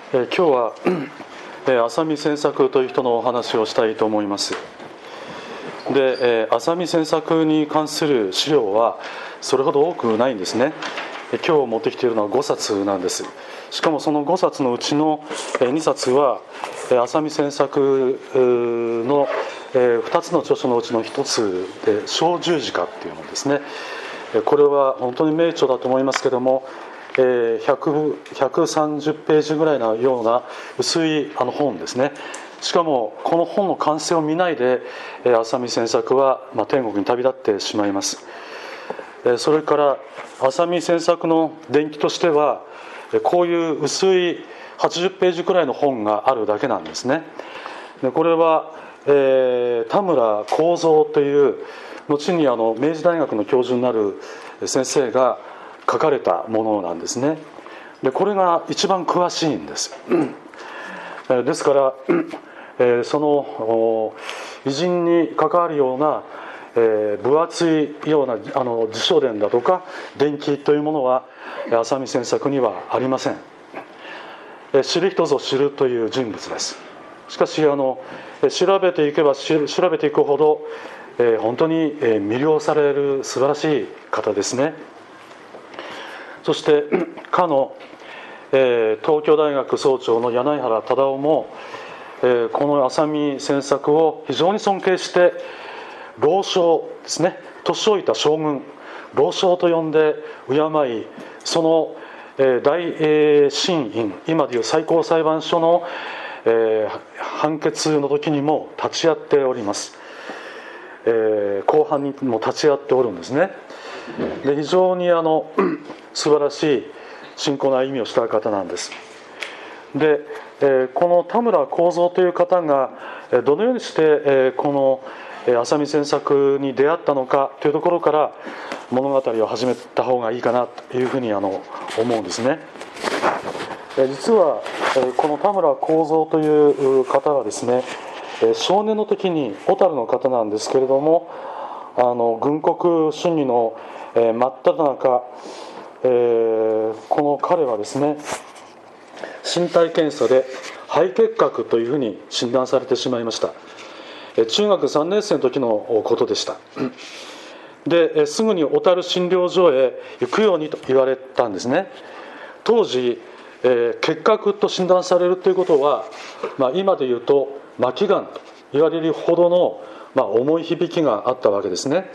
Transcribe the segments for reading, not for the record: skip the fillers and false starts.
今日は浅見千作という人のお話をしたいと思います。で、浅見千作に関する資料はそれほど多くないんですね。今日持ってきているのは5冊なんです。しかもその5冊のうちの2冊は浅見千作の2つの著書のうちの1つで小十字架っていうのですね。これは本当に名著だと思いますけども、130ページぐらいのような薄い本ですね。しかもこの本の完成を見ないで浅見千作は天国に旅立ってしまいます。それから浅見千作の伝記としてはこういう薄い80ページくらいの本があるだけなんですね。でこれは、田村幸三という後に明治大学の教授になる先生が書かれたものなんですね。でこれが一番詳しいんです。ですから、その偉人に関わるような、分厚いような辞書伝だとか伝記というものは浅見千作にはありません。知る人ぞ知るという人物です。しかし調べていけば調べていくほど、本当に魅了される素晴らしい方ですね。そしてかの、東京大学総長の柳原忠夫も、この浅見千作を非常に尊敬して老将ですね、年老いた将軍老将と呼んで敬い、その、大審院、今でいう最高裁判所の、判決の時にも立ち会っております。公判にも立ち会っておるんですね。で非常に素晴らしい信仰の歩みをした方なんです。で、この田村幸三という方がどのようにして、この浅見千作に出会ったのかというところから物語を始めた方がいいかなというふうに思うんですね。実はこの田村幸三という方はですね、少年の時に小樽の方なんですけれども、軍国主義の真っ只中、この彼はですね、身体検査で肺結核というふうに診断されてしまいました。中学3年生の時のことでした。ですぐに小樽診療所へ行くようにと言われたんですね。当時、結核と診断されるということは、今で言うと末期がんと言われるほどの、重い響きがあったわけですね。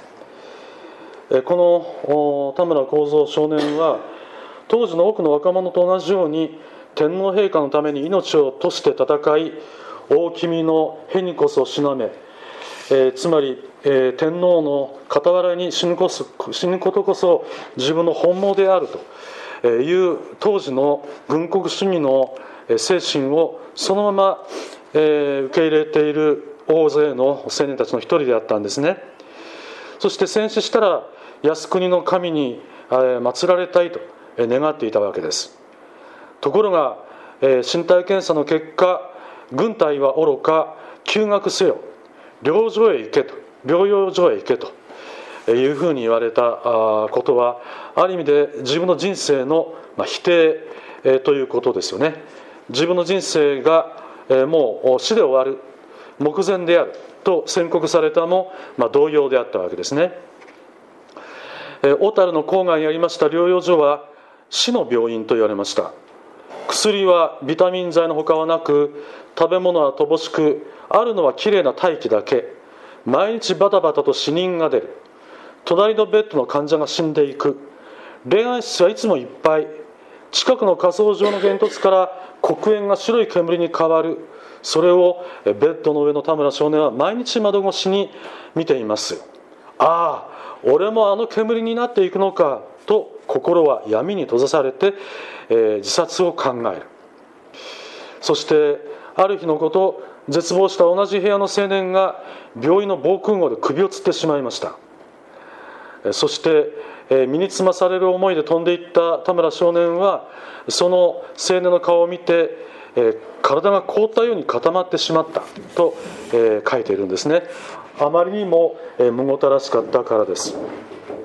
この田村幸三少年は当時の多くの若者と同じように天皇陛下のために命を賭して戦い、大君のへにこそ死なめ、つまり、天皇の傍らに死ぬことこそ自分の本望であるという当時の軍国主義の精神をそのまま受け入れている大勢の青年たちの一人であったんですね。そして戦死したら靖国の神に祀られたいと願っていたわけです。ところが身体検査の結果、軍隊はおろか休学せよ、療養所へ行けというふうに言われたことは、ある意味で自分の人生の否定ということですよね。自分の人生がもう死で終わる、目前であると宣告されたも同様であったわけですね。小樽の郊外にありました療養所は死の病院と言われました。薬はビタミン剤のほかはなく、食べ物は乏しく、あるのはきれいな大気だけ。毎日バタバタと死人が出る。隣のベッドの患者が死んでいく。恋愛室はいつもいっぱい。近くの火葬場の煙突から黒煙が白い煙に変わる。それをベッドの上の田村少年は毎日窓越しに見ています。ああ、俺もあの煙になっていくのかと心は闇に閉ざされて、自殺を考える。そしてある日のこと、絶望した同じ部屋の青年が病院の防空壕で首をつってしまいました。そして身につまされる思いで飛んでいった田村少年はその青年の顔を見て、体が凍ったように固まってしまったと、書いているんですね。あまりにもむごたらしかったからです。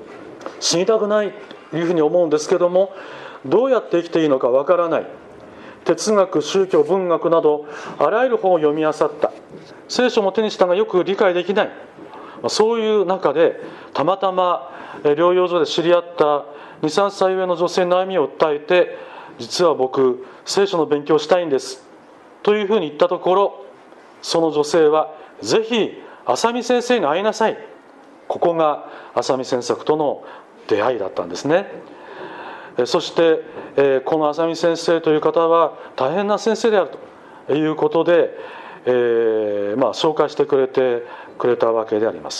死にたくないというふうに思うんですけども、どうやって生きていいのかわからない。 哲学、宗教、文学などあらゆる本を読み漁った。聖書も手にしたがよく理解できない、そういう中でたまたま療養所で知り合った2、3歳上の女性の悩みを訴えて、実は僕聖書の勉強をしたいんですというふうに言ったところ、その女性はぜひ浅見先生に会いなさい。ここが浅見詮索との出会いだったんですね。そしてこの浅見先生という方は大変な先生であるということで、紹介してくれたわけであります。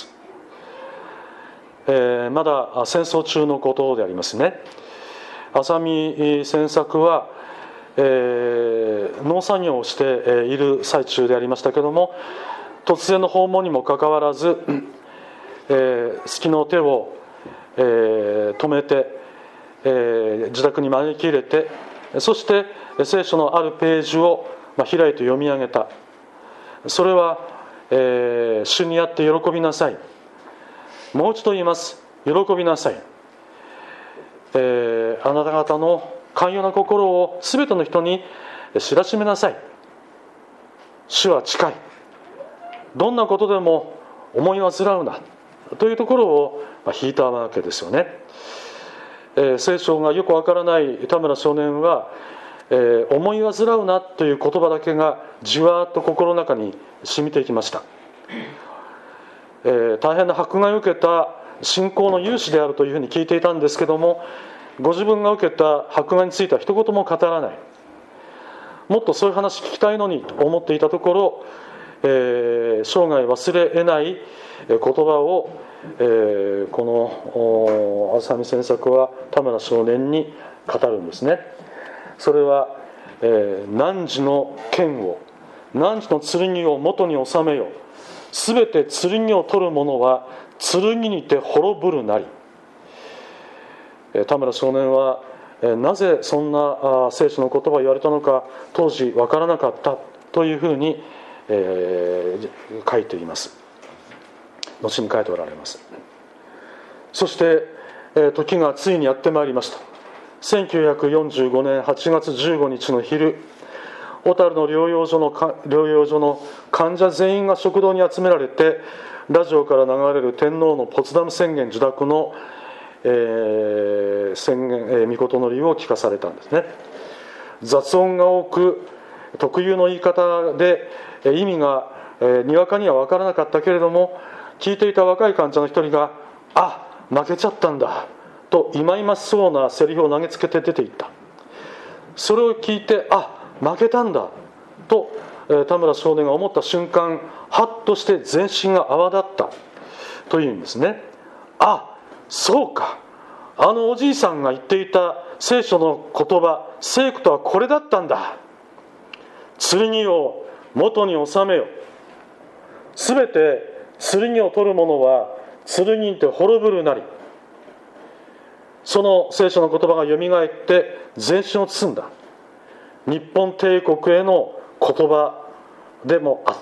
まだ戦争中のことでありますね。浅見詮索は、農作業をしている最中でありましたけども、突然の訪問にもかかわらず、隙の手を、止めて、自宅に招き入れて、そして聖書のあるページを開いて読み上げた。それは、主にあって喜びなさい。もう一度言います。喜びなさい。あなた方の寛容な心をすべての人に知らしめなさい。主は近い。どんなことでも思い煩うなというところを引いたわけですよね。聖書がよくわからない田村少年は、思い煩うなという言葉だけがじわーっと心の中に染みていきました。大変な迫害を受けた信仰の勇士であるというふうに聞いていたんですけども、ご自分が受けた迫害については一言も語らない。もっとそういう話聞きたいのにと思っていたところ、生涯忘れ得ない言葉を、この浅見詮索は田村少年に語るんですね。それは、汝の剣を、汝の剣を元に収めよ。すべて剣を取る者は剣にて滅ぶるなり。田村少年はなぜそんな聖書の言葉を言われたのか当時分からなかったというふうに、書いています。後に書いておられます。そして、時がついにやってまいりました。1945年8月15日の昼、小樽の療養所の患者全員が食堂に集められて、ラジオから流れる天皇のポツダム宣言受諾の、宣言、御事の理を聞かされたんですね。雑音が多く特有の言い方で意味がにわかには分からなかったけれども、聞いていた若い患者の一人が「あ、負けちゃったんだ」と忌々しそうなセリフを投げつけて出ていった。それを聞いて「あ、負けたんだ」と田村少年が思った瞬間、ハッとして全身が泡立ったというんですね。あ、そうか、あのおじいさんが言っていた聖書の言葉、聖句とはこれだったんだ。剣を元に収めよ。すべて剣を取る者は剣にて滅ぶるなり。その聖書の言葉がよみがえって全身を包んだ日本帝国への言葉でもあった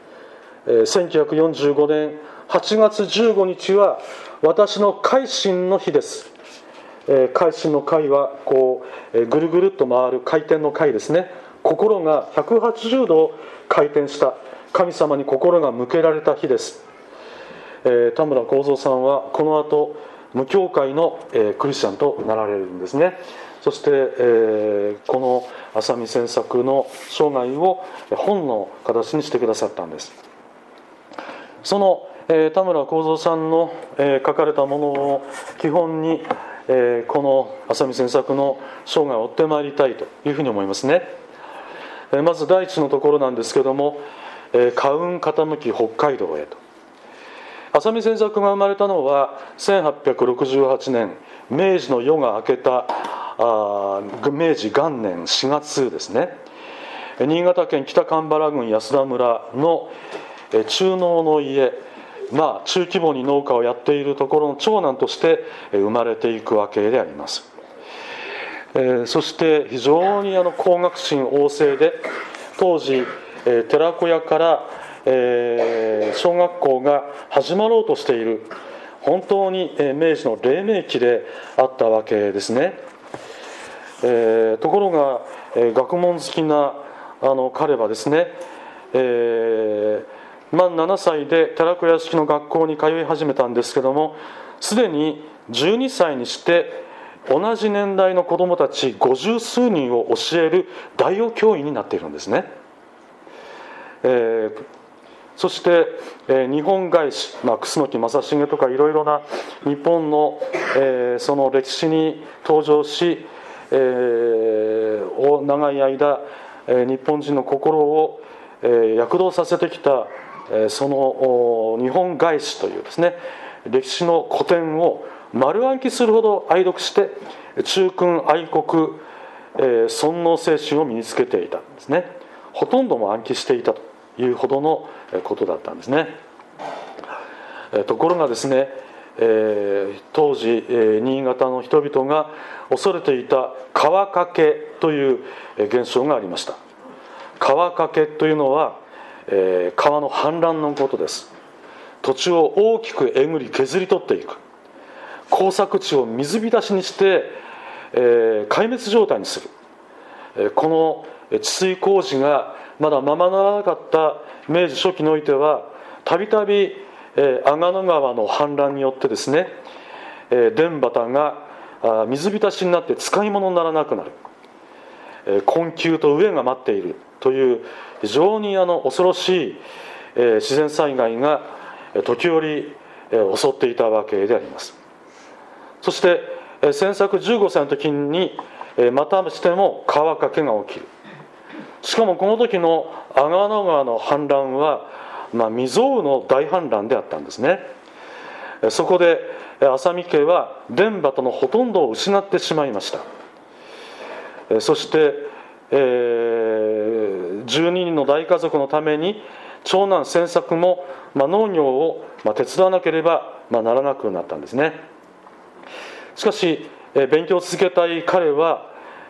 。1945年8月15日は私の改心の日です。改心の会はこうぐるぐるっと回る回転の会ですね。心が180度回転した、神様に心が向けられた日です。田村幸三さんはこの後無教会のクリスチャンとなられるんですね。そして、この浅見詮索の生涯を本の形にしてくださったんです。その、田村幸三さんの、書かれたものを基本に、この浅見詮索の生涯を追ってまいりたいというふうに思いますね。まず第一のところなんですけども、家運傾き北海道へと。浅見詮索が生まれたのは1868年、明治の夜が明けた明治元年4月ですね。新潟県北蒲原郡安田村の中農の家、中規模に農家をやっているところの長男として生まれていくわけであります。そして非常に工学心旺盛で、当時寺子屋から小学校が始まろうとしている本当に明治の黎明期であったわけですね。ところが学問好きな彼はですね、満7歳で寺子屋式の学校に通い始めたんですけども、すでに12歳にして同じ年代の子どもたち50数人を教える代表教員になっているんですね。そして、日本外史、楠木正成とかいろいろな日本の、その歴史に登場し、長い間、日本人の心を、躍動させてきた、その日本外史というですね、歴史の古典を丸暗記するほど愛読して忠君愛国、尊王精神を身につけていたんですね。ほとんども暗記していたというほどのことだったんですね。ところがですね、当時、新潟の人々が恐れていた川かけという現象がありました。川かけというのは、川の氾濫のことです。土地を大きくえぐり削り取っていく、耕作地を水浸しにして、壊滅状態にする、この治水工事がまだままならなかった明治初期においては、たびたび阿賀野川の氾濫によってですね、田畑が水浸しになって使い物にならなくなる、困窮と飢えが待っているという非常に恐ろしい自然災害が時折襲っていたわけであります。そして千作15歳の時にまたしても川かけが起きる。しかもこの時の阿賀野川の氾濫は、未曾有の大氾濫であったんですね。そこで浅見家は田畑のほとんどを失ってしまいました。そして12人の大家族のために長男千作も農業を手伝わなければならなくなったんですね。しかし勉強を続けたい彼は、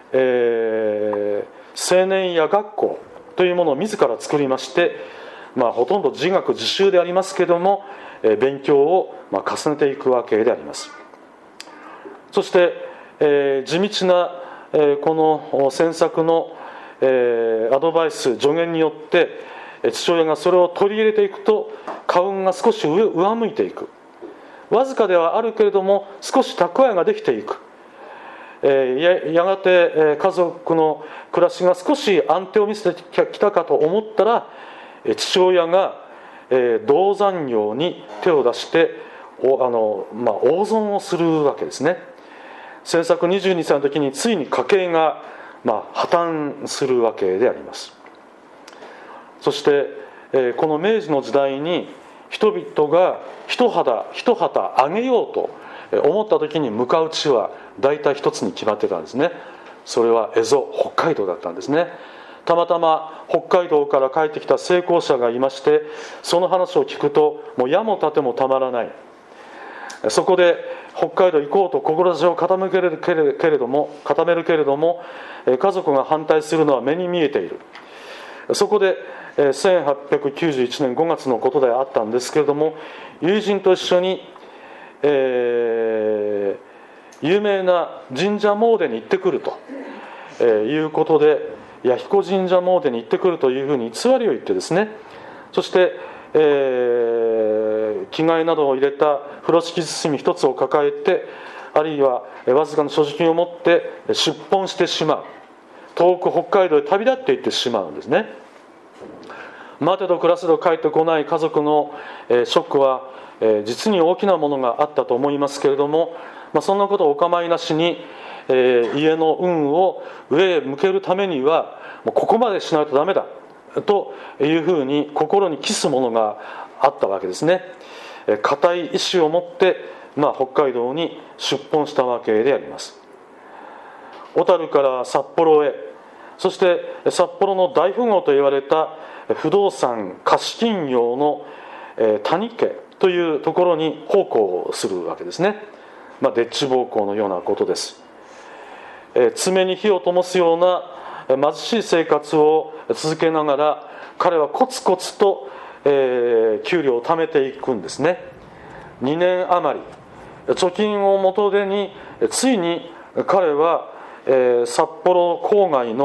青年や学校というものを自ら作りまして、ほとんど自学自習でありますけれども、勉強を重ねていくわけであります。そして、地道な、この千作の、アドバイス助言によって父親がそれを取り入れていくと、家運が少し上向いていく、わずかではあるけれども少し蓄えができていく、やがて家族の暮らしが少し安定を見せてきたかと思ったら、父親が銅山業に手を出して大損をするわけですね。千作22歳の時についに家計が破綻するわけであります。そしてこの明治の時代に人々が一旗あげようと思った時に向かう地は大体一つに決まってたんですね。それは蝦夷、北海道だったんですね。たまたま北海道から帰ってきた成功者がいまして、その話を聞くともう矢も盾もたまらない。そこで北海道行こうと志を固めるけれども家族が反対するのは目に見えている。そこで1891年5月のことであったんですけれども、友人と一緒に、有名な神社詣に行ってくるということで、弥彦神社詣に行ってくるというふうに偽りを言ってですね、そして、着替えなどを入れた風呂敷包み一つを抱えて、あるいはわずかな所持金を持って出奔してしまう。遠く北海道へ旅立っていってしまうんですね。待てど暮らせど帰ってこない家族のショックは実に大きなものがあったと思いますけれども、そんなことをお構いなしに家の運を上へ向けるためにはもうここまでしないとダメだというふうに心に帰すものがあったわけですね。固い意志を持って、北海道に出奔したわけであります。小樽から札幌へ、そして札幌の大富豪と言われた不動産貸金業の谷家というところに奉公するわけですね。でっち奉公のようなことです。爪に火を灯すような貧しい生活を続けながら、彼はコツコツと給料を貯めていくんですね。2年余り貯金を元手に、ついに彼は札幌郊外の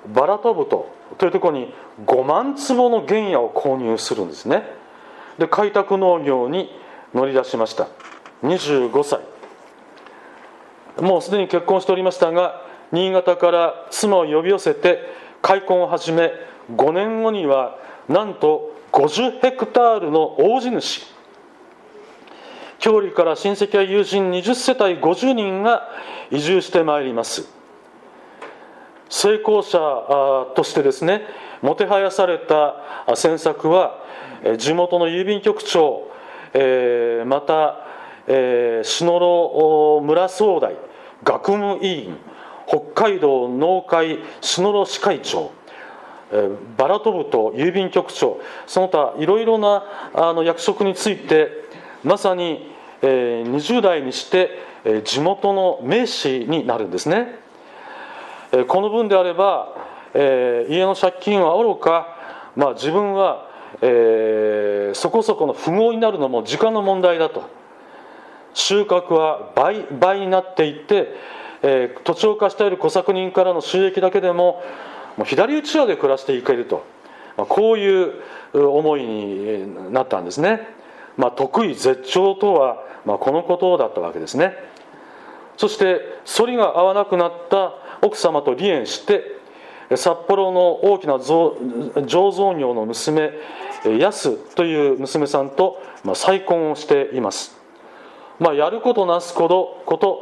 バラトブトというところに5万坪の原野を購入するんですね。で開拓農業に乗り出しました。25歳、もうすでに結婚しておりましたが、新潟から妻を呼び寄せて開墾を始め、5年後にはなんと50ヘクタールの大地主、郷里から親戚や友人20世帯50人が移住してまいります。成功者としてですね、もてはやされた詮索は、地元の郵便局長、また、篠路村総代、学務委員、北海道農会篠路支会長、バラトブト郵便局長、その他いろいろな役職について、まさに20代にして地元の名士になるんですね。この分であれば、家の借金はおろか、自分は、そこそこの富豪になるのも時間の問題だと。収穫は倍になっていって、土地を貸している小作人からの収益だけでも左打ち屋で暮らしていけると、こういう思いになったんですね。得意絶頂とは、このことだったわけですね。そして反りが合わなくなった奥様と離縁して、札幌の大きな醸造業の娘、安という娘さんと再婚をしています。やることなすこと、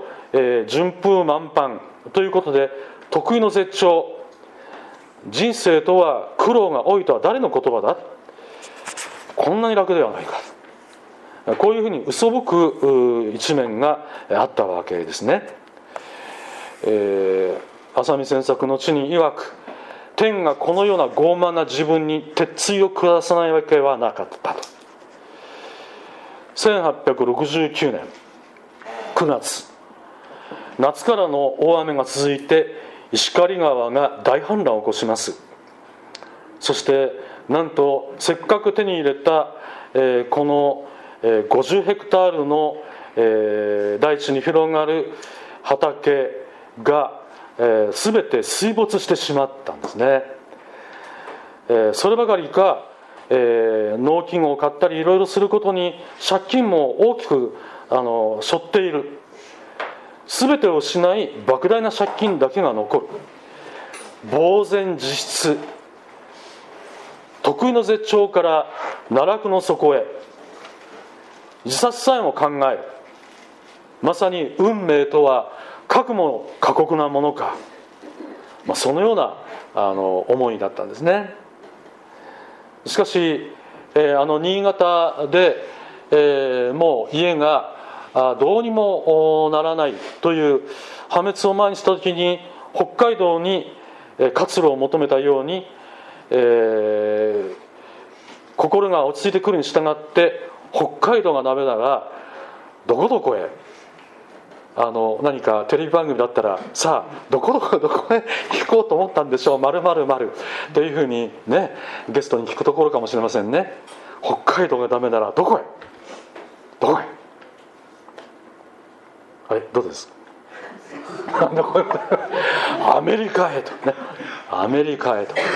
順風満帆ということで、得意の絶頂、人生とは苦労が多いとは誰の言葉だ、こんなに楽ではないか、こういうふうに嘘吹く一面があったわけですね。浅見詮索の地に曰く、天がこのような傲慢な自分に鉄槌を下さないわけはなかったと。1869年9月、夏からの大雨が続いて石狩川が大氾濫を起こします。そしてなんとせっかく手に入れた、この50ヘクタールの、大地に広がる畑が、全て水没してしまったんですね。そればかりか、農機具を買ったりいろいろすることに借金も大きく背負っている。全てを失い莫大な借金だけが残る。呆然自失、得意の絶頂から奈落の底へ、自殺さえも考える。まさに運命とはかくも過酷なものか、そのような思いだったんですね。しかし、新潟で、もう家がどうにもならないという破滅を前にした時に、北海道に活路を求めたように、心が落ち着いてくるに従って北海道がダメならどこどこへ、何かテレビ番組だったら、さあどこへ行こうと思ったんでしょう、〇〇〇というふうにね、ゲストに聞くところかもしれませんね。北海道がダメならどこへ、どうですアメリカへとね、アメリカへと。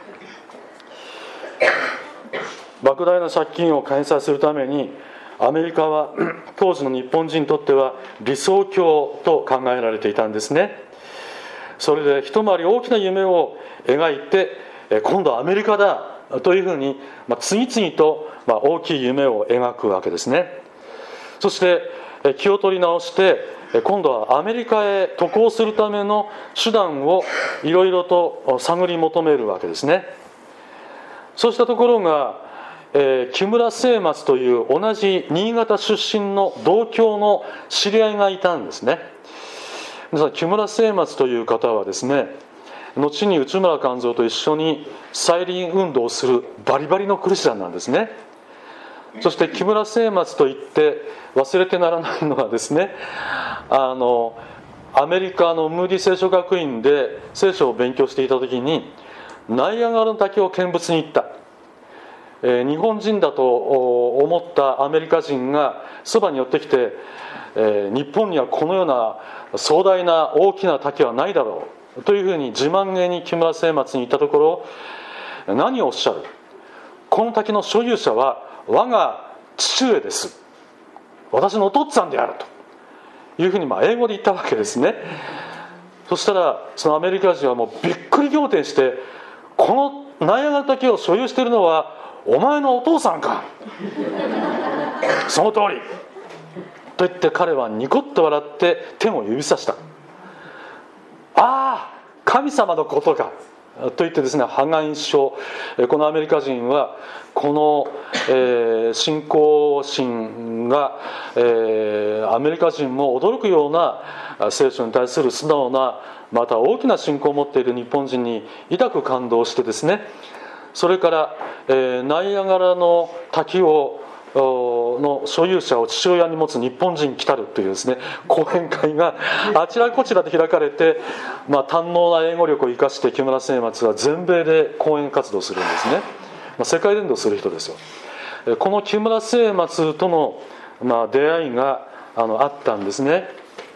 莫大な借金を返済するために、アメリカは当時の日本人にとっては理想郷と考えられていたんですね。それで一回り大きな夢を描いて、今度はアメリカだというふうに、次々と大きい夢を描くわけですね。そして気を取り直して、今度はアメリカへ渡航するための手段をいろいろと探り求めるわけですね。そうしたところが、木村清松という同じ新潟出身の同郷の知り合いがいたんですね。木村清松という方はですね、後に内村勘三と一緒に再臨運動をするバリバリのクリスチャンなんですね。そして木村清松といって忘れてならないのはですね、アメリカのムーディ聖書学院で聖書を勉強していた時に、ナイアガラの滝を見物に行った。日本人だと思ったアメリカ人がそばに寄ってきて、日本にはこのような壮大な大きな滝はないだろというふうに自慢げに木村末松に言ったところ、何をおっしゃる、この滝の所有者は我が父上です、私のお父っつぁんであるというふうに英語で言ったわけですね。そしたらそのアメリカ人はもうびっくり仰天して、このナイアガラ滝を所有しているのはお前のお父さんかその通りと言って、彼はニコッと笑って天を指さした。ああ、神様のことかと言ってですね、破顔一笑。このアメリカ人はこの、信仰心が、アメリカ人も驚くような聖書に対する素直な、また大きな信仰を持っている日本人に抱く感動してですね、それから、ナイアガラの滝をの所有者を父親に持つ日本人来たるというですね、講演会があちらこちらで開かれて、堪能な英語力を生かして木村末松は全米で講演活動するんですね。世界伝道する人ですよ。この木村末松との、出会いがあったんですね。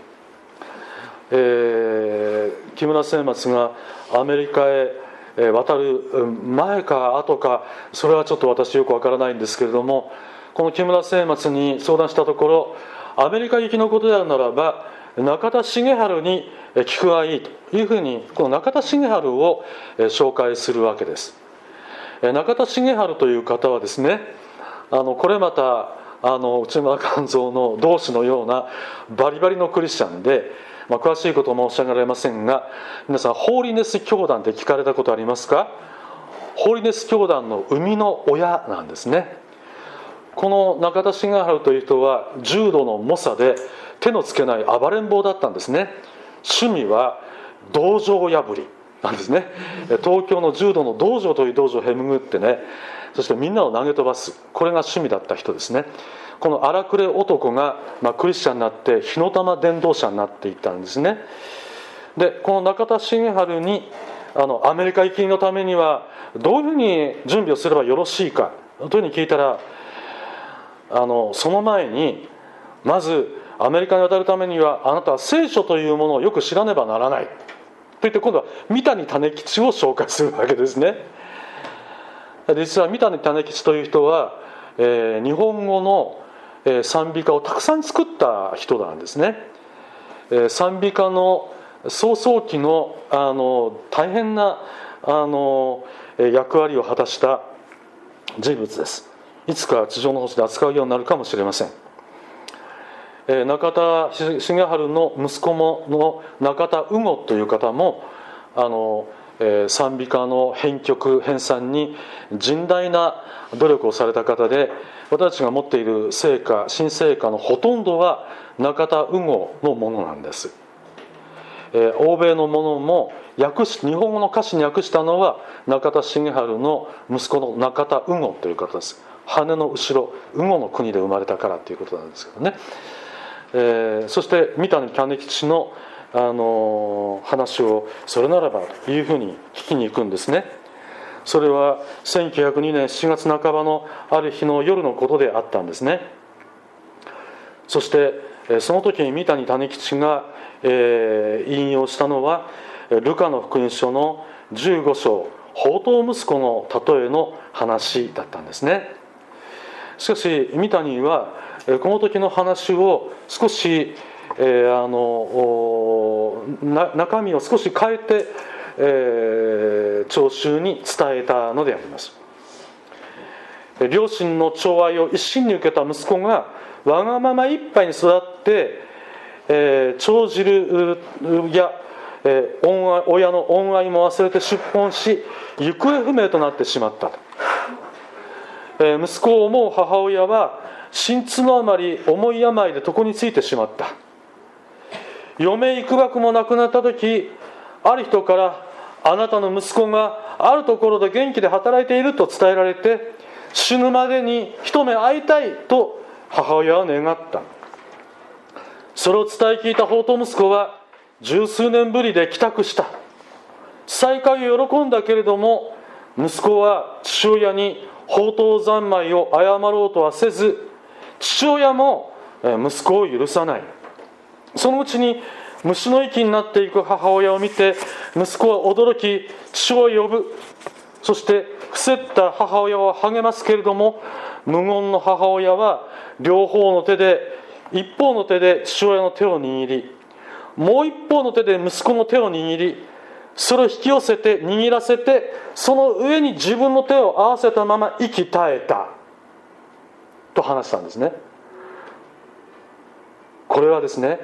木村末松がアメリカへ渡る前か後か、それはちょっと私よくわからないんですけれども、この木村末松に相談したところ、アメリカ行きのことであるならば中田茂春に聞くがいいというふうに、この中田茂春を紹介するわけです。中田茂春という方はですね、これまた内村勘三の同志のようなバリバリのクリスチャンで、詳しいことは申し上げられませんが、皆さんホーリネス教団って聞かれたことありますか？ホーリネス教団の生みの親なんですね。この中田茂春という人は重度の猛者で手のつけない暴れん坊だったんですね。趣味は道場破りなんですね。東京の柔道の道場という道場をへむぐってね、そしてみんなを投げ飛ばす、これが趣味だった人ですね。この荒くれ男が、クリスチャンになって火の玉伝道者になっていったんですね。でこの中田茂春にアメリカ行きのためにはどういうふうに準備をすればよろしいかというふうに聞いたら、その前にまずアメリカに渡るためにはあなたは聖書というものをよく知らねばならないと言って、今度は三谷種吉を紹介するわけですね。実は三谷種吉という人は、日本語の賛美歌をたくさん作った人なんですね。賛美歌の創創期の大変な役割を果たした人物です。いつか地上の星で扱うようになるかもしれません。中田茂春の息子の中田羽後という方も賛美歌の編曲編纂に甚大な努力をされた方で、私たちが持っている聖歌、新聖歌のほとんどは中田羽後のものなんです。欧米のものも日本語の歌詞に訳したのは中田茂春の息子の中田羽後という方です。羽の後ろ、羽後の国で生まれたからということなんですけどね。そして三谷種吉の話をそれならばというふうに聞きに行くんですね。それは1902年7月半ばのある日の夜のことであったんですね。そしてその時に三谷種吉が、引用したのはルカの福音書の15章、放蕩息子の例えの話だったんですね。しかし三谷はこの時の話を少し中身を少し変えて、聴衆に伝えたのであります。両親の寵愛を一心に受けた息子がわがままいっぱいに育って、長汁や、親の恩愛も忘れて出奔し行方不明となってしまったと。息子を思う母親は心痛のあまり重い病で床についてしまった。余命いくばくもなくなった時、ある人からあなたの息子があるところで元気で働いていると伝えられて、死ぬまでに一目会いたいと母親は願った。それを伝え聞いた放蕩息子は十数年ぶりで帰宅した。再会を喜んだけれども、息子は父親に放蕩三昧を謝ろうとはせず、父親も息子を許さない。そのうちに虫の息になっていく母親を見て、息子は驚き父を呼ぶ。そして伏せった母親を励ますけれども、無言の母親は両方の手で、一方の手で父親の手を握り、もう一方の手で息子の手を握り、それを引き寄せて握らせて、その上に自分の手を合わせたまま息絶えたと話したんですね。これはですね、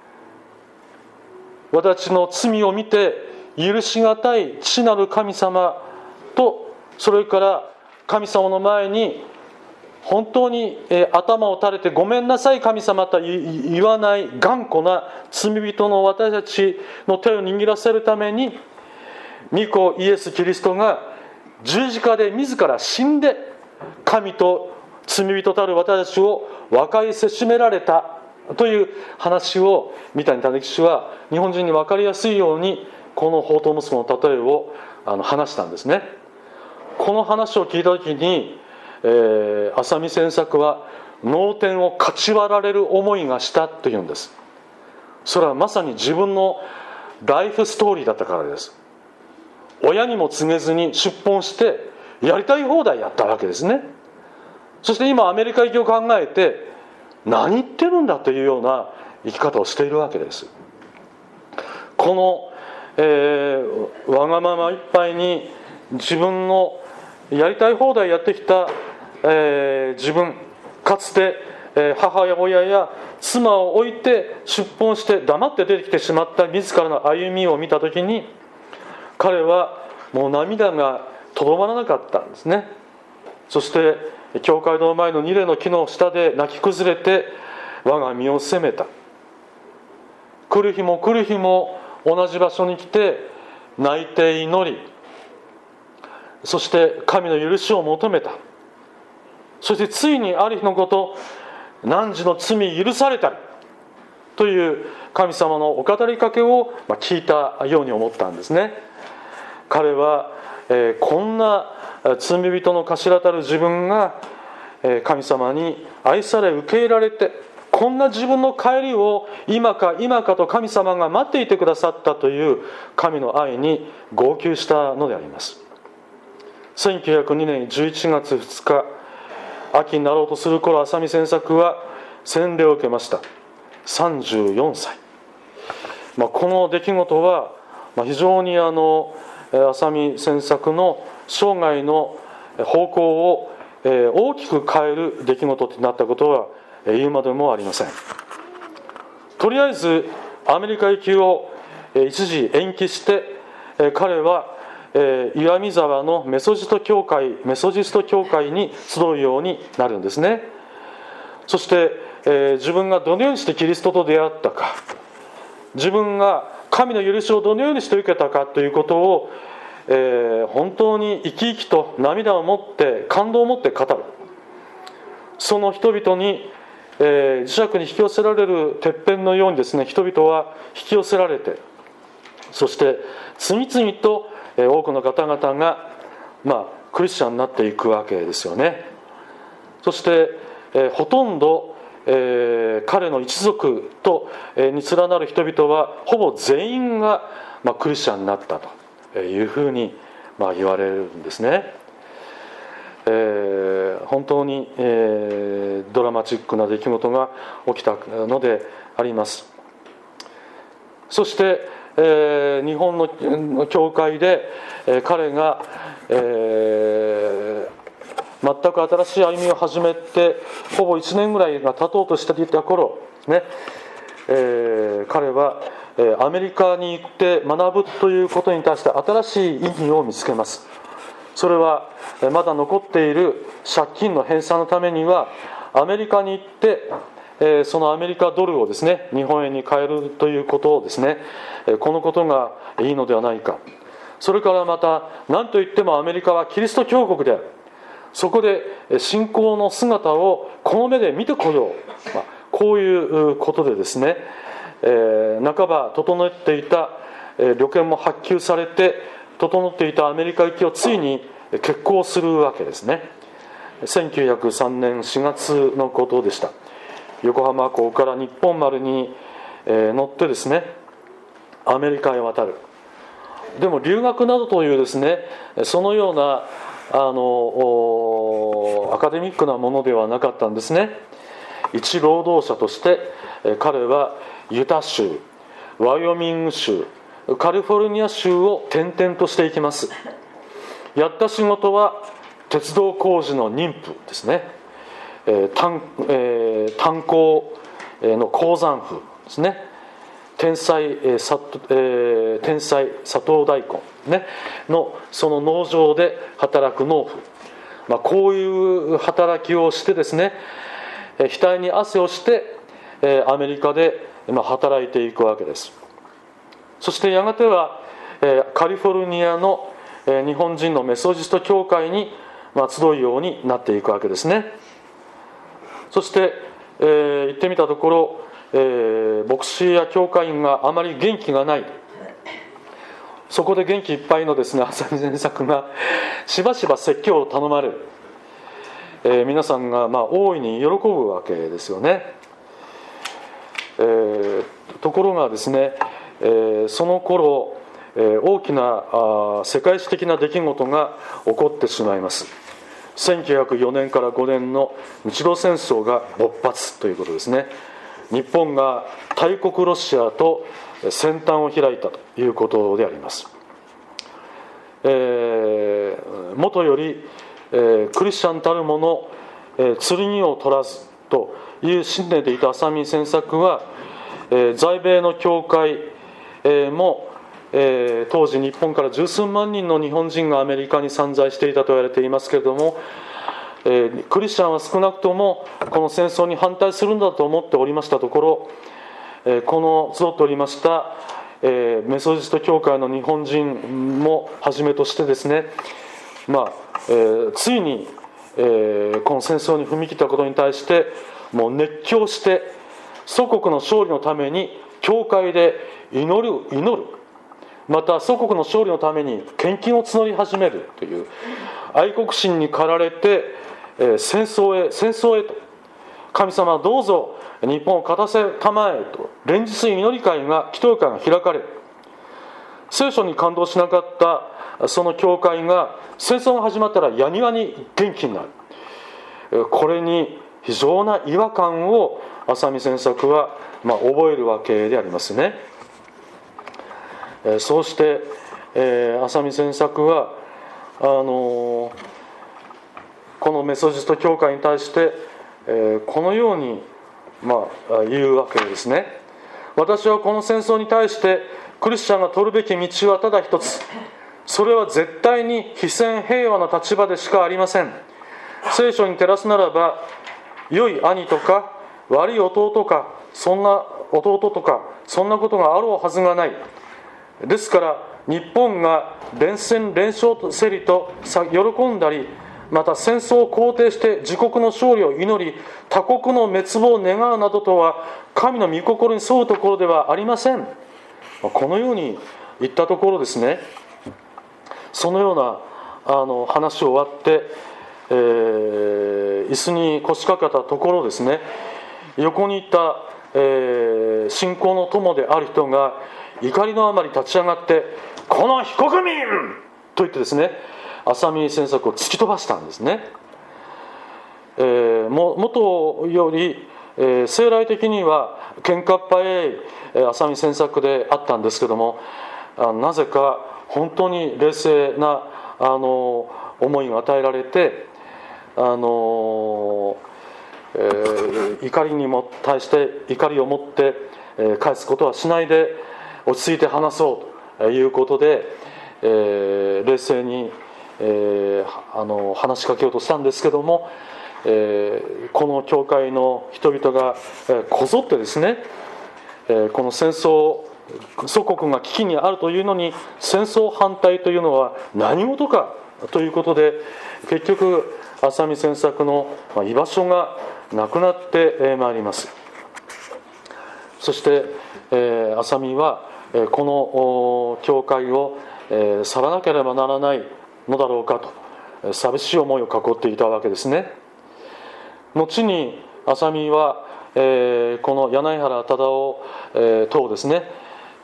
私の罪を見て許しがたい父なる神様と、それから神様の前に本当に頭を垂れてごめんなさい神様と言わない頑固な罪人の私たちの手を握らせるために、御子イエス・キリストが十字架で自ら死んで、神と罪人たる私たちを和解せしめられたという話を三谷胤吉は日本人に分かりやすいように、この放蕩息子の例えを話したんですね。この話を聞いた時に、浅見詮索は脳天をかち割られる思いがしたというんです。それはまさに自分のライフストーリーだったからです。親にも告げずに出奔してやりたい放題やったわけですね。そして今アメリカ行きを考えて、何言ってるんだというような生き方をしているわけです。この、わがままいっぱいに自分のやりたい放題やってきた、自分、かつて、母親や妻を置いて出奔して黙って出てきてしまった自らの歩みを見たときに、彼はもう涙がとどまらなかったんですね。そして教会の前の二礼の木の下で泣き崩れて我が身を責めた。来る日も来る日も同じ場所に来て泣いて祈り、そして神の許しを求めた。そしてついにある日のこと、汝の罪許されたりという神様のお語りかけを聞いたように思ったんですね。彼は、こんな罪人の頭たる自分が神様に愛され受け入れられて、こんな自分の帰りを今か今かと神様が待っていてくださったという神の愛に号泣したのであります。1902年11月2日、秋になろうとする頃、浅見詮索は洗礼を受けました。34歳。この出来事は非常に浅見詮索の生涯の方向を大きく変える出来事となったことは言うまでもありません。とりあえずアメリカ行きを一時延期して、彼は岩見沢のメソジスト教会に集うようになるんですね。そして、自分がどのようにしてキリストと出会ったか、自分が神の許しをどのようにして受けたかということを、本当に生き生きと涙を持って感動を持って語る。その人々に、磁石に引き寄せられる鉄片のようにですね、人々は引き寄せられて、そして次々と多くの方々が、クリスチャンになっていくわけですよね。そして、ほとんど、彼の一族と、に連なる人々はほぼ全員が、クリスチャンになったというふうに、言われるんですね。本当に、ドラマチックな出来事が起きたのであります。そして、日本の教会で、彼が、全く新しい歩みを始めてほぼ1年ぐらいが経とうとしていた頃ね、彼はアメリカに行って学ぶということに対して新しい意義を見つけます。それはまだ残っている借金の返済のためにはアメリカに行ってそのアメリカドルをですね、日本円に変えるということをですね、このことがいいのではないか。それからまた何といってもアメリカはキリスト教国である。そこで信仰の姿をこの目で見てこよう、こういうことでですね、半ば整っていた旅券も発給されて整っていたアメリカ行きをついに決行するわけですね。1903年4月のことでした。横浜港から日本丸に乗ってですね、 アメリカへ渡る。でも留学などというですね、そのようなアカデミックなものではなかったんですね。一労働者として彼はユタ州、ワイオミング州、カリフォルニア州を転々としていきます。やった仕事は鉄道工事の任務ですね。炭鉱の鉱山婦ですね。天才砂糖大根、ね、のその農場で働く農夫、こういう働きをしてですね、額に汗をしてアメリカで働いていくわけです。そしてやがてはカリフォルニアの日本人のメソジスト教会に集うようになっていくわけですね。そして行ってみたところ、牧師や教会員があまり元気がない。そこで元気いっぱいのですね、浅見善作がしばしば説教を頼まれる。皆さんが大いに喜ぶわけですよね。ところがですね、その頃大きな世界史的な出来事が起こってしまいます。1904年から5年の日露戦争が勃発ということですね。日本が大国ロシアと戦端を開いたということであります。もとより、クリスチャンたるもの、剣を取らずという信念でいた浅見善作は、在米の教会も、当時日本から十数万人の日本人がアメリカに散在していたと言われていますけれども、クリスチャンは少なくともこの戦争に反対するんだと思っておりましたところ、この集っておりました、メソジスト教会の日本人もはじめとしてですね、ついに、この戦争に踏み切ったことに対してもう熱狂して祖国の勝利のために教会で祈る、また祖国の勝利のために献金を募り始めるという愛国心に駆られて、戦争へと、神様どうぞ日本を勝たせたまえと連日祈り会が祈祷会が開かれる。聖書に感動しなかったその教会が戦争が始まったらやにわに元気になる。これに非常な違和感を浅見善作は覚えるわけでありますね。そうして、浅見善作はこのメソジスト教会に対して、このように、言うわけですね。私はこの戦争に対してクリスチャンが取るべき道はただ一つ。それは絶対に非戦平和の立場でしかありません。聖書に照らすならば、良い兄とか悪い弟かそんな弟とかそんなことがあろうはずがない。ですから日本が連戦連勝せりと喜んだり、また戦争を肯定して自国の勝利を祈り、他国の滅亡を願うなどとは神の御心に沿うところではありません。このように言ったところですね、そのような話を終わって、椅子に腰掛けたところですね、横にいた、信仰の友である人が怒りのあまり立ち上がって、この非国民と言ってですね、浅見善作を突き飛ばしたんですね。元より、生来的には喧嘩っ早い浅見善作であったんですけども、なぜか本当に冷静な思いが与えられて、怒りにも対して怒りを持って返すことはしないで、落ち着いて話そうということで、冷静に話しかけようとしたんですけども、この教会の人々がこぞってですね、この戦争、祖国が危機にあるというのに戦争反対というのは何事かということで、結局浅見善作の居場所がなくなってまいります。そして浅見はこの教会を去らなければならないのだろうかと寂しい思いを囲っていたわけですね。後に浅見はこの柳原忠夫等ですね、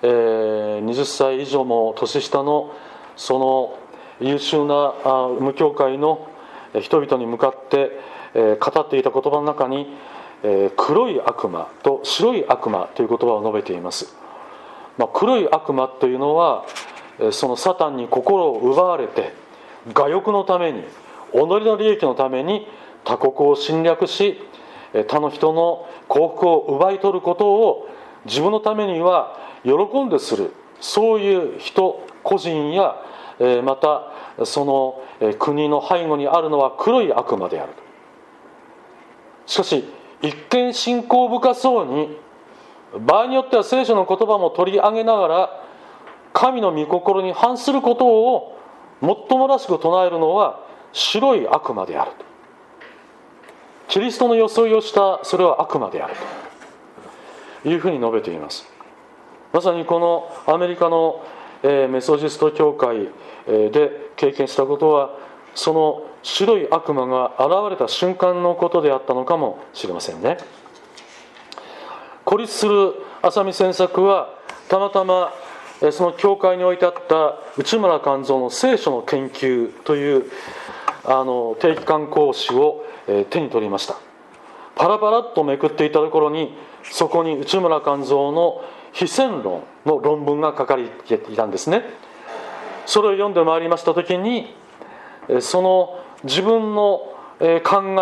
20歳以上も年下のその優秀な無教会の人々に向かって語っていた言葉の中に、黒い悪魔と白い悪魔という言葉を述べています。黒い悪魔というのは、そのサタンに心を奪われて我欲のために、己の利益のために他国を侵略し、他の人の幸福を奪い取ることを自分のためには喜んでする、そういう人個人やまたその国の背後にあるのは黒い悪魔である。しかし一見信仰深そうに、場合によっては聖書の言葉も取り上げながら神の御心に反することをもっともらしく唱えるのは白い悪魔であると。キリストの装いをしたそれは悪魔であるというふうに述べています。まさにこのアメリカのメソジスト教会で経験したことは、その白い悪魔が現れた瞬間のことであったのかもしれませんね。孤立する浅見詮索はたまたまその教会に置いてあった内村勘三の聖書の研究という定期刊講誌を手に取りました。パラパラっとめくっていたところに、そこに内村勘三の非戦論の論文が書かれていたんですね。それを読んでまいりましたときに、その自分の考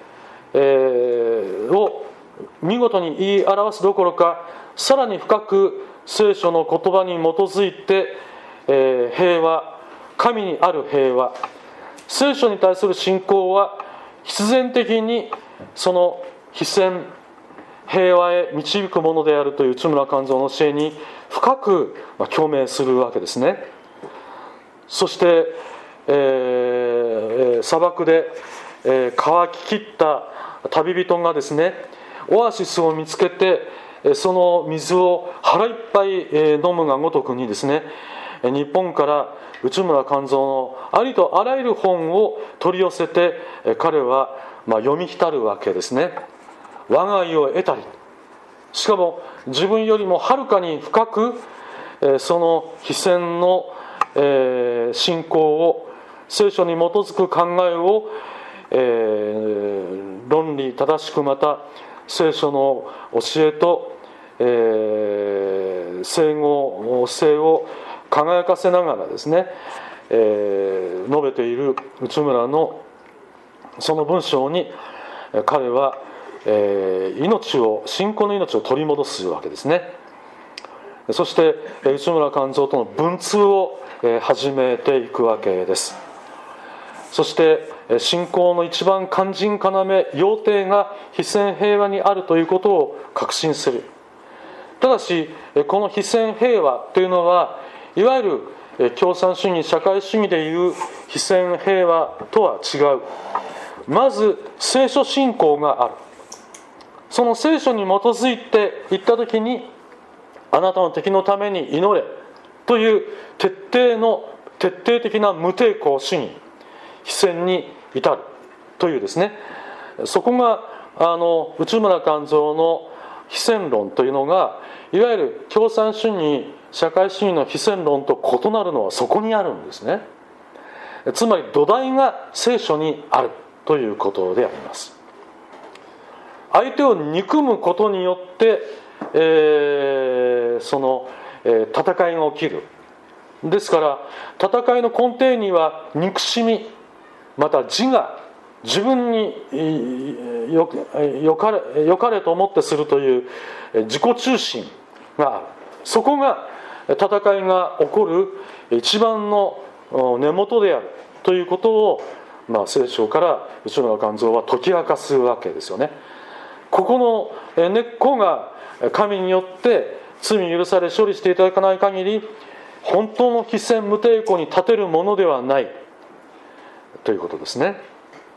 えを見事に言い表すどころか、さらに深く聖書の言葉に基づいて、平和、神にある平和、聖書に対する信仰は必然的にその非戦平和へ導くものであるという内村勘三の教えに深く共鳴するわけですね。そして、砂漠で、乾ききった旅人がですね、オアシスを見つけてその水を腹いっぱい飲むがごとくにですね、日本から内村勘三のありとあらゆる本を取り寄せて彼は読み浸るわけですね。我が家を得たり、しかも自分よりもはるかに深くその非戦の信仰を、聖書に基づく考えを論理正しく、また聖書の教えと整合性を輝かせながらですね、述べている内村のその文章に、彼は信仰の命を取り戻すわけですね。そして内村勘三との文通を始めていくわけです。そして信仰の一番肝心要、要諦が非戦平和にあるということを確信する。ただしこの非戦平和というのは、いわゆる共産主義社会主義でいう非戦平和とは違う。まず聖書信仰がある。その聖書に基づいていったときに、あなたの敵のために祈れという徹底的な無抵抗主義、非戦に至るというですね、そこが内村勘三の非戦論というのが、いわゆる共産主義社会主義の非戦論と異なるのはそこにあるんですね。つまり土台が聖書にあるということであります。相手を憎むことによって、その、戦いが起きる。ですから戦いの根底には憎しみ、また自我、自分によかれと思ってするという自己中心がある。そこが戦いが起こる一番の根元であるということを、聖書から内村勘三は解き明かすわけですよね。ここの根っこが神によって罪許され処理していただかない限り、本当の非戦無抵抗に立てるものではないということですね。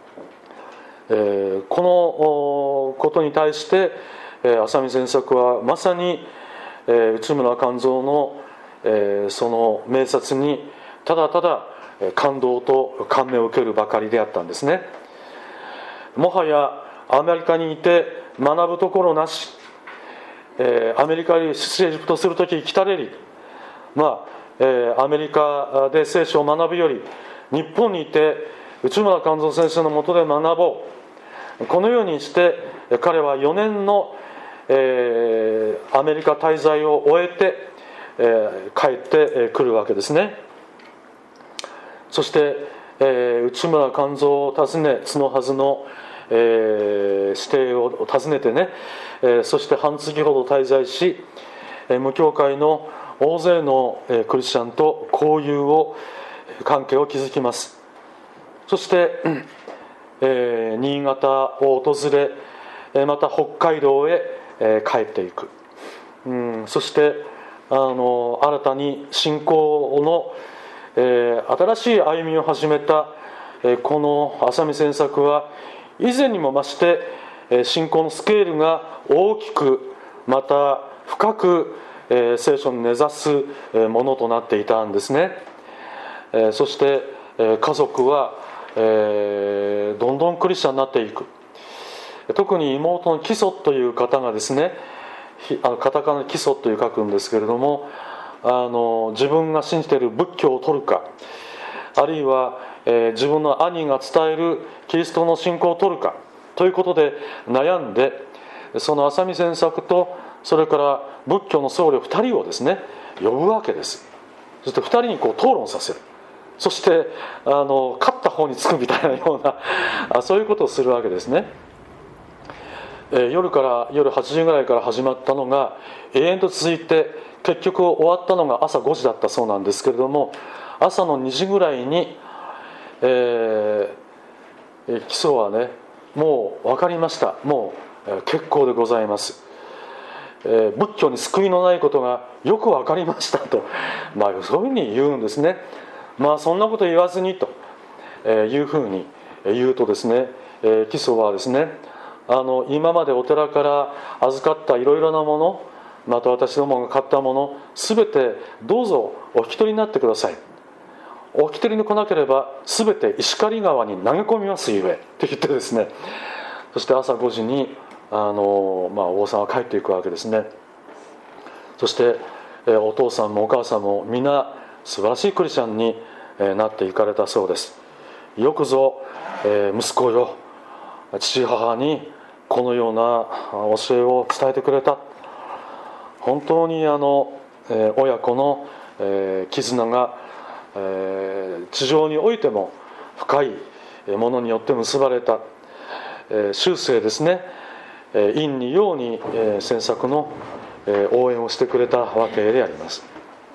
このことに対して浅見詮索はまさに内村勘三のその明察にただただ感動と感銘を受けるばかりであったんですね。もはやアメリカにいて学ぶところなし、 アメリカに出エジプトするとき来たれり、アメリカで聖書を学ぶより日本にいて内村勘三先生のもとで学ぼう、このようにして彼は4年の、アメリカ滞在を終えて、帰ってくるわけですね。そして、内村勘三を訪ね、角はずの、指定を訪ねてね、そして半月ほど滞在し、無教会の大勢のクリスチャンと交友を関係を築きます。そして、新潟を訪れ、また北海道へ帰っていく。そして新たに信仰の、新しい歩みを始めた、この浅見詮索は以前にも増して信仰のスケールが大きく、また深く、聖書に根ざすものとなっていたんですね。そして、家族は、どんどんクリスチャンになっていく。特に妹のキソという方がですね、カタカナでキソという書くんですけれども、自分が信じている仏教を取るか、あるいは、自分の兄が伝えるキリストの信仰を取るかということで悩んで、その浅見詮索とそれから仏教の僧侶2人をですね呼ぶわけです。そして2人に討論させる。そして勝った方につくみたいなようなそういうことをするわけですね。夜8時ぐらいから始まったのが永遠と続いて、結局終わったのが朝5時だったそうなんですけれども、朝の2時ぐらいに、基礎はね、もう分かりました、もう結構でございます、仏教に救いのないことがよく分かりましたと、そういうふうに言うんですね。そんなこと言わずにというふうに言うとですね、基礎はですね、今までお寺から預かったいろいろなもの、また私どもが買ったもの、すべてどうぞお引き取りになってください。お引き取りに来なければすべて石狩川に投げ込みますゆえって言ってですね、そして朝5時にお坊さんは帰っていくわけですね。そして、お父さんもお母さんも皆素晴らしいクリスチャンになっていかれたそうです。よくぞ、息子よ、父母にこのような教えを伝えてくれた。本当に親子の絆が地上においても深いものによって結ばれた。終生ですね、陰に陽に詮索の応援をしてくれたわけであります。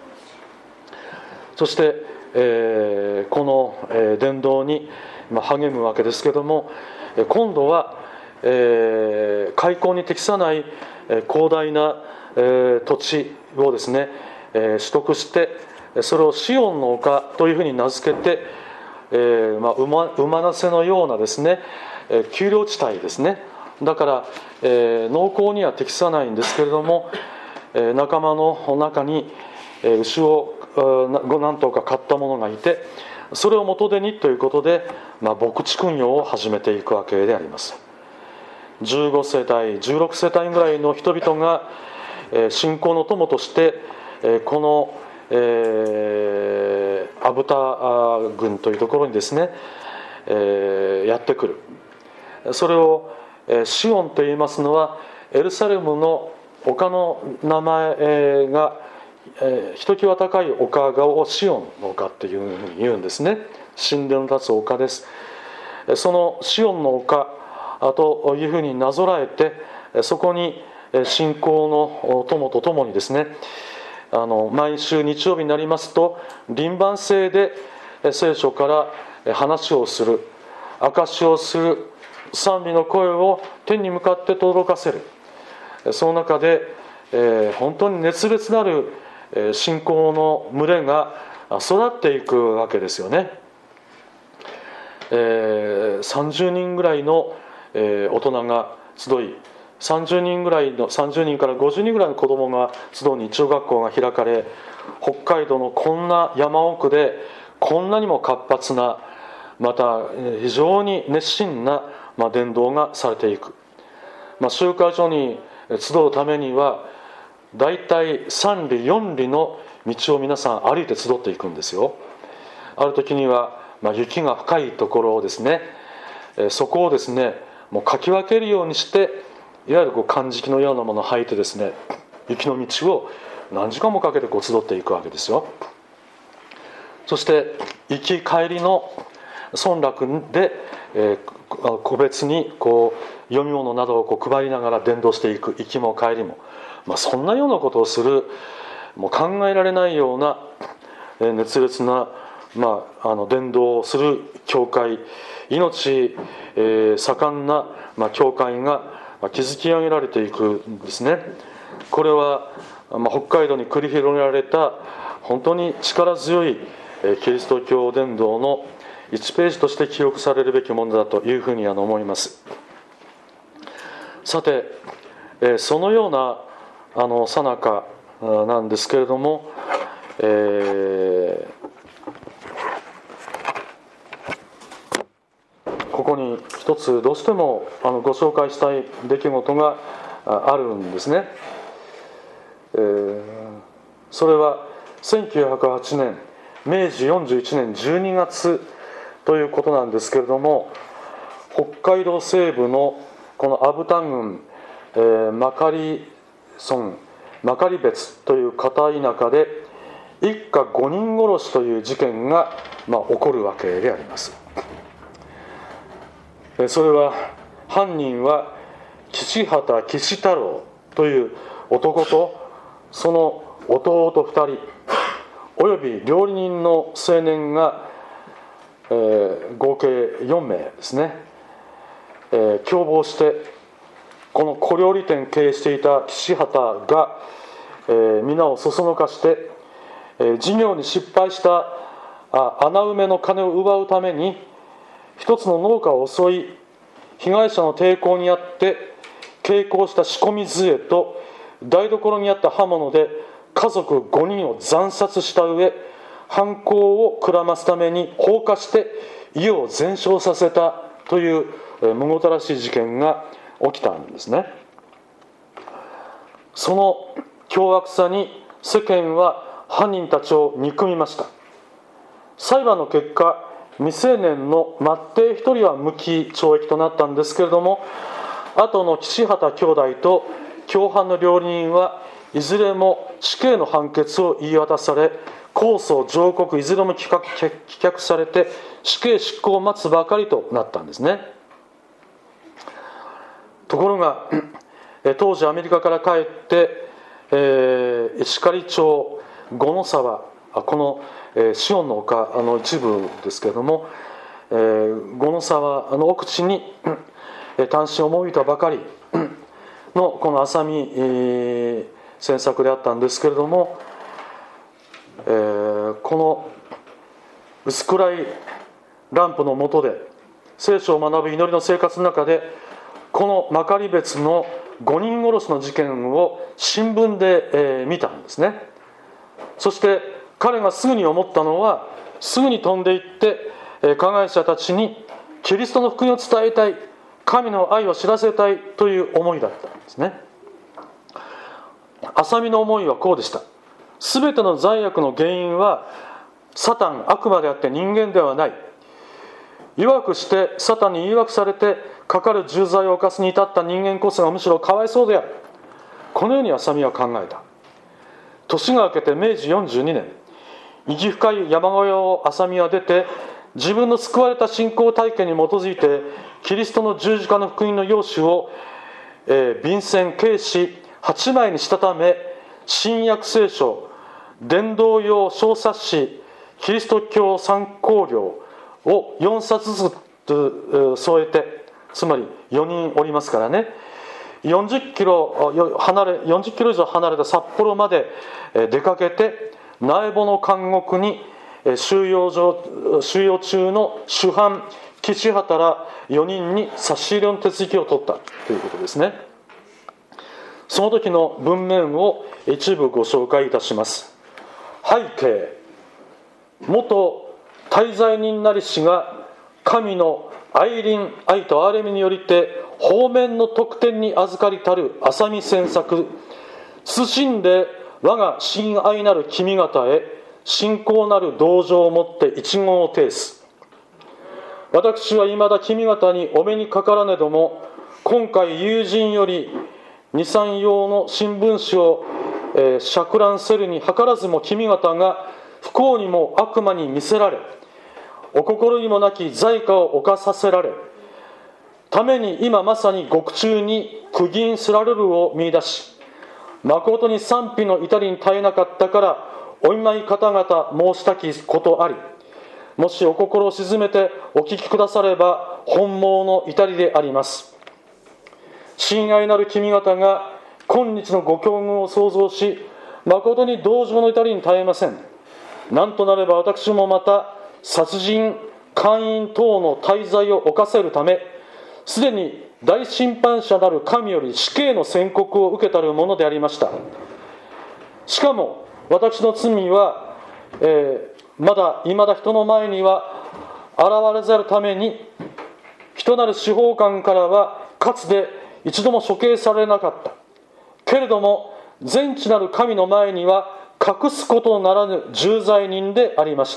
そして、この伝道に励むわけですけども、今度は開墾に適さない広大な土地をですね取得して、それをシオンの丘というふうに名付けて、馬なせのようなですね丘陵地帯ですね。だから、農耕には適さないんですけれども、仲間の中に牛を何頭か買った者がいて、それを元手にということで、牧畜業を始めていくわけであります。15世帯16世帯ぐらいの人々が信仰の友としてこのアブタ郡というところにですねやってくる。それをシオンといいますのは、エルサレムの丘の名前がひときわ高い丘をシオンの丘っていうふうに言うんですね。神殿の立つ丘です。そのシオンの丘というふうになぞらえて、そこに信仰の友とともにですね、毎週日曜日になりますと輪番制で聖書から話をする、証しをする、賛美の声を天に向かって轟かせる。その中で、本当に熱烈なる信仰の群れが育っていくわけですよね。30人ぐらいの大人が集い、30人から50人ぐらいの子供が集う日曜学校が開かれ、北海道のこんな山奥でこんなにも活発な、また非常に熱心な伝道がされていく。集会所に集うためにはだいたい3里4里の道を皆さん歩いて集っていくんですよ。ある時には、雪が深いところをですね、そこをですねもうかき分けるようにして、いわゆるかんじきのようなものを履いてですね、雪の道を何時間もかけて集っていくわけですよ。そして行き帰りの村落で、個別に読み物などを配りながら伝道していく、行きも帰りも、そんなようなことをする、もう考えられないような熱烈な、伝道をする教会、命、盛んな、教会が築き上げられていくんですね。これは、北海道に繰り広げられた本当に力強いキリスト教伝道の1ページとして記憶されるべきものだというふうに思います。さて、そのような最中なんですけれども、ここに一つどうしてもご紹介したい出来事があるんですね。それは1908年明治41年12月ということなんですけれども、北海道西部のこの阿武田郡、真狩村真狩別という片田舎で一家5人殺しという事件が、起こるわけであります。それは犯人は岸畑岸太郎という男とその弟2人および料理人の青年が、合計4名ですね、共謀してこの小料理店経営していた岸畑が、皆をそそのかして、事業に失敗した穴埋めの金を奪うために一つの農家を襲い、被害者の抵抗にあって携行した仕込み杖と台所にあった刃物で家族5人を惨殺した上、犯行をくらますために放火して家を全焼させたというむごたらしい事件が起きたんですね。その凶悪さに世間は犯人たちを憎みました。裁判の結果、未成年の末弟1人は無期懲役となったんですけれども、後の岸畑兄弟と共犯の料理人はいずれも死刑の判決を言い渡され、控訴上告いずれも棄却されて死刑執行を待つばかりとなったんですね。ところが当時アメリカから帰って、石狩町五の沢、このシオンの丘の一部ですけれども、五の沢の奥地に単身を赴いたばかりのこの浅見詮索であったんですけれども、この薄暗いランプの下で聖書を学ぶ祈りの生活の中で、この真狩別の5人殺しの事件を新聞で見たんですね。そして彼がすぐに思ったのは、すぐに飛んで行って加害者たちにキリストの福音を伝えたい、神の愛を知らせたいという思いだったんですね。浅見の思いはこうでした。すべての罪悪の原因はサタン、悪魔であって人間ではない。弱くしてサタンに誘惑されてかかる重罪を犯すに至った人間こそがむしろかわいそうである。このように浅見は考えた。年が明けて明治42年、意義深い山小屋を浅見は出て、自分の救われた信仰体験に基づいてキリストの十字架の福音の用紙を、便箋軽紙8枚にしたため、新約聖書、伝道用小冊子、キリスト教参考料を4冊ずつ添えて、つまり4人おりますからね、40キロ以上離れた札幌まで出かけて、苗穂の監獄に収容中の主犯岸畑ら4人に差し入れの手続きを取ったということですね。その時の文面を一部ご紹介いたします。背景、元大罪人なりしが神の愛と憐れみによりて方面の特典に預かりたる浅見詮索、 謹んで我が親愛なる君方へ信仰なる同情をもって一言を呈す。私は未だ君方にお目にかからねども、今回友人より2、3用の新聞紙を撹乱せるに図らずも、君方が不幸にも悪魔に見せられ、お心にもなき罪過を犯させられために、今まさに獄中に釘にすられるを見出し、誠に賛否の至りに絶えなかったからお見舞い方々申したきことあり、もしお心を静めてお聞きくだされば本望の至りであります。親愛なる君方が今日のご境遇を想像し、誠に同情の至りに絶えません。なんとなれば私もまた殺人、姦淫等の大罪を犯せるため、すでに大審判者なる神より死刑の宣告を受けたるものでありました。しかも私の罪は、まだ人の前には現れざるために、人なる司法官からはかつて一度も処刑されなかった。けれども全知なる神の前には隠すことならぬ重罪人でありました。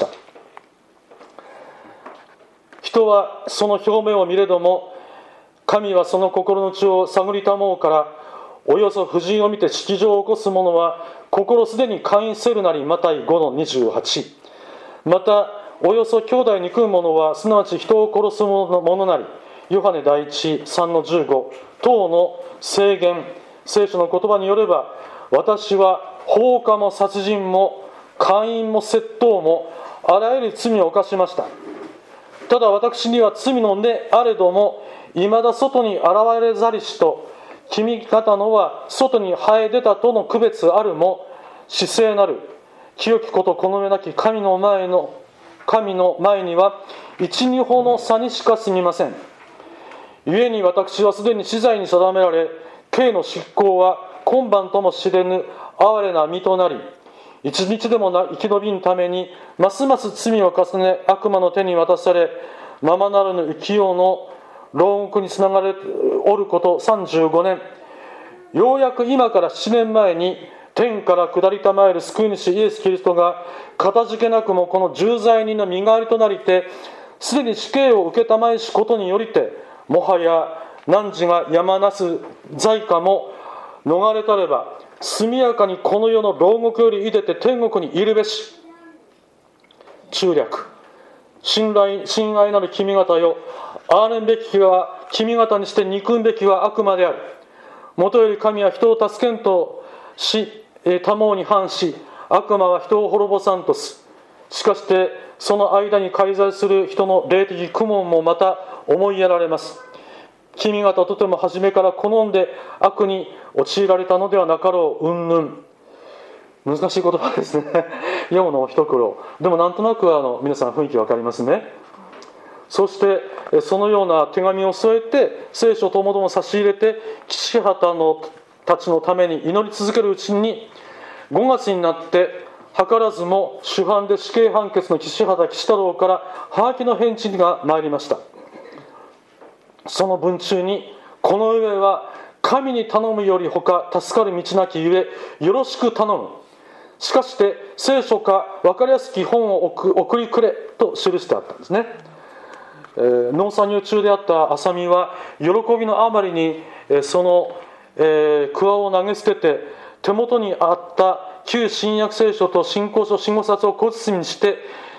人はその表面を見れども、神はその心の内を探りたもうから、およそ婦人を見て式場を起こす者は心すでに姦淫せるなり、マタイ 5-28。 またおよそ兄弟憎む者はすなわち人を殺す者なり、ヨハネ第一 3-15 等の制限、聖書の言葉によれば、私は放火も殺人も姦淫も窃盗もあらゆる罪を犯しました。ただ私には罪の根あれども、いまだ外に現れざりしと、君方のは外に生え出たとの区別あるも、至聖なる清きことこの上なき神の前には一二歩の差にしかすみません。故に私はすでに死罪に定められ、刑の執行は今晩とも知れぬ哀れな身となり、一日でも生き延びんためにますます罪を重ね、悪魔の手に渡され、ままならぬ浮世の牢獄につながれおること35年、ようやく今から7年前に天から下りたまえる救い主イエス・キリストが、かたじけなくもこの重罪人の身代わりとなりて、すでに死刑を受けたまえしことによりて、もはや汝がやまなす罪過も逃れたれば、速やかにこの世の牢獄より出て天国にいるべし。中略、親愛なる君方よ、憐れんべきは君方にして憎んべきは悪魔である。もとより神は人を助けんとしたもうに反し、悪魔は人を滅ぼさんとす。しかしてその間に介在する人の霊的苦悶もまた思いやられます。君方とても初めから好んで悪に陥られたのではなかろう。うんぬん。難しい言葉ですね。読むのも一苦労。でもなんとなく皆さん雰囲気わかりますね。そしてそのような手紙を添えて、聖書ともども差し入れて、岸畑たちのために祈り続けるうちに、5月になって図らずも主犯で死刑判決の岸畑岸太郎からはがきの返事が参りました。その文中に、この上は神に頼むよりほか助かる道なきゆえ、よろしく頼む。しかして聖書か分かりやすき本を送りくれと記してあったんですね。農作業中であった浅見は喜びのあまりにその桑を投げ捨てて、手元にあった旧新約聖書と新古書新語冊を小包にして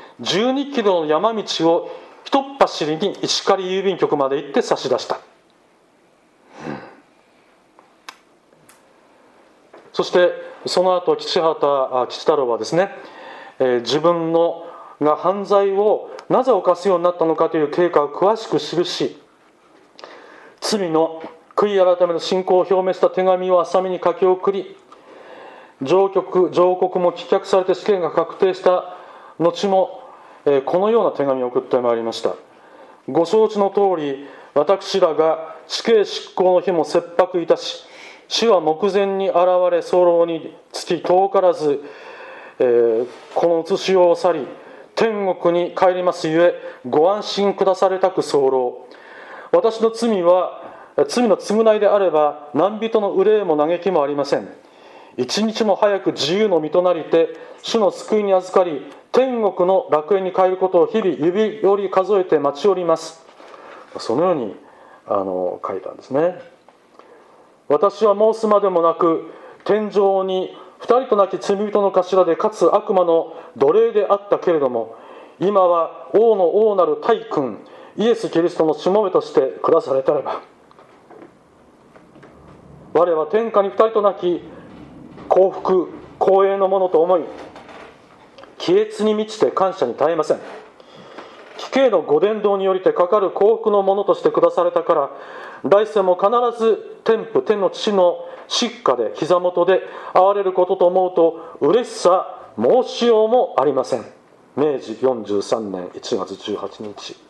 12キロの山道を一っ走りに石狩郵便局まで行って差し出した。そしてその後岸太郎はですね、自分が犯罪をなぜ犯すようになったのかという経過を詳しく記し、罪の悔い改めの信仰を表明した手紙を浅見に書き送り、上告も棄却されて死刑が確定した後も、このような手紙を送ってまいりました。ご承知の通り、私らが死刑執行の日も切迫いたし、主は目前に現れ候につき遠からず、この写しを去り天国に帰りますゆえ、ご安心くだされたく候。私の罪の償いであれば何人の憂いも嘆きもありません。 一日も早く自由の身となりて、主の救いに預かり、天国の楽園に帰ることを日々指折り数えて待ちおります。そのように書いたんですね。私は申すまでもなく、天上に二人となき罪人の頭でかつ悪魔の奴隷であったけれども、今は王の王なる大君イエス・キリストのしもべとして下されたれば、我は天下に二人となき幸福光栄のものと思い、喜悦に満ちて感謝に絶えません。貴兄のご伝道によりてかかる幸福のものとして下されたから、来世も必ず天の父の叱咤で膝元で会われることと思うと、嬉しさ申しようもありません。明治43年1月18日。